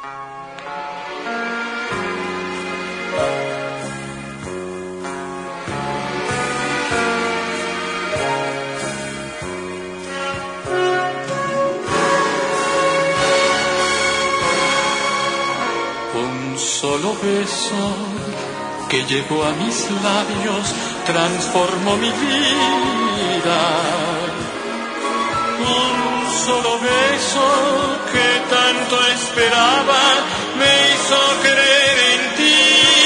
Solo beso que llegó a mis labios transformó mi vida. Un solo beso que tanto esperaba me hizo creer en ti.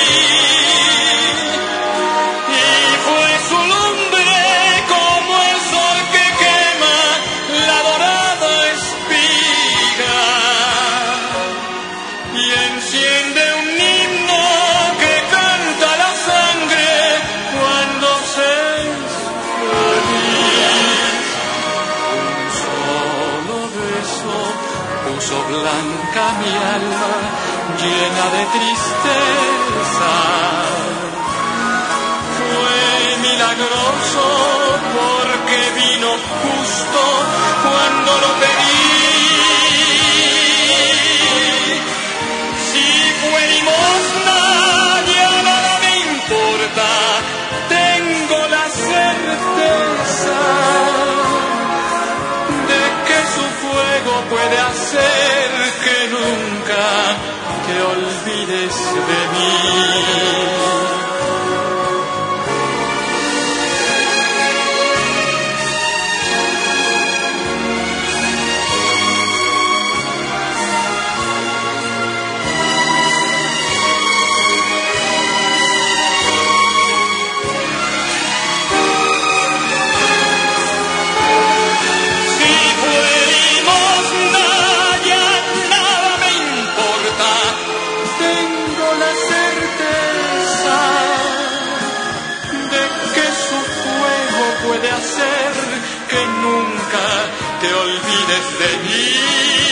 Y fue su lumbre como el sol que quema la dorada espiga y enciende blanca mi alma llena de tristeza. Fue milagroso porque vino justo cuando lo pedí. Si fue limosna ya nada me importa, tengo la certeza de que su fuego puede hacer que nunca te olvides de mí. Puede hacer que nunca te olvides de mí.